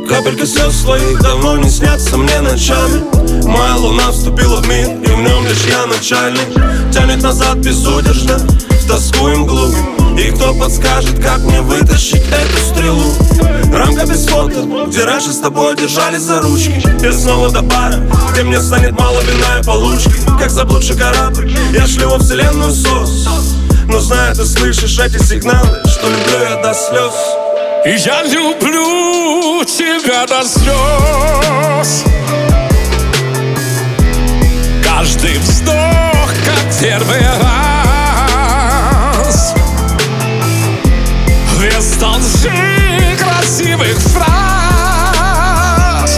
Капельки слез своих давно не снятся мне ночами. Моя луна вступила в мир, и в нем лишь я начальник. Тянет назад безудержно, в тоску и мглу. И кто подскажет, как мне вытащить эту стрелу? Рамка без фото, где раньше с тобой держались за ручки. И снова до бара, где мне станет мало вина и получки. Как заблудший корабль, я шлю во вселенную сос. Но знаю, ты слышишь эти сигналы, что люблю я до слез. И я люблю тебя до слез. Каждый вздох, как первый раз. Без толщи красивых фраз.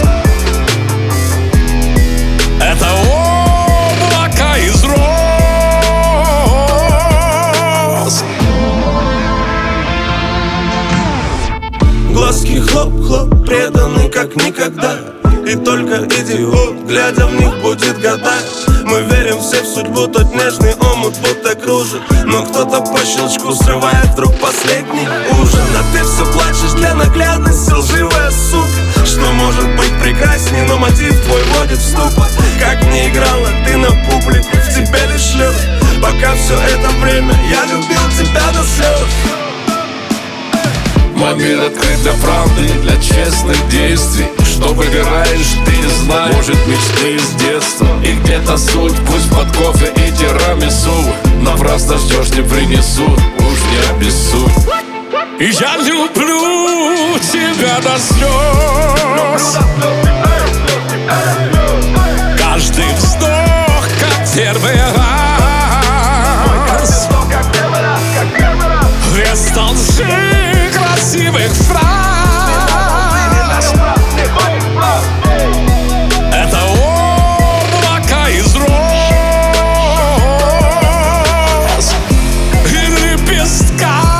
Это облако из роз. Глазки хлоп-хлоп, преданы как никогда. И только идиот, глядя в них, будет гадать. Мы верим все в судьбу, тот нежный омут будто кружит. Но кто-то по щелчку срывает вдруг последний ужин. А ты все плачешь для наглядности, лживая сука. Что может быть прекрасней, но мотив твой вводит в ступор. Как не играла ты на публику, в тебе лишь лед. Пока все это время я любил тебя до слез. Мой мир открыт для правды, для честных действий. Что выбираешь, ты не знаешь. Может, мечты из детства. И где-то суть, пусть под кофе и тирамису. Напрасно ждешь, не принесут, уж не обессудь. И я люблю тебя до слез. Каждый вздох, как первый раз. Без толщи красивых фраз. Это облако из роз и лепестка.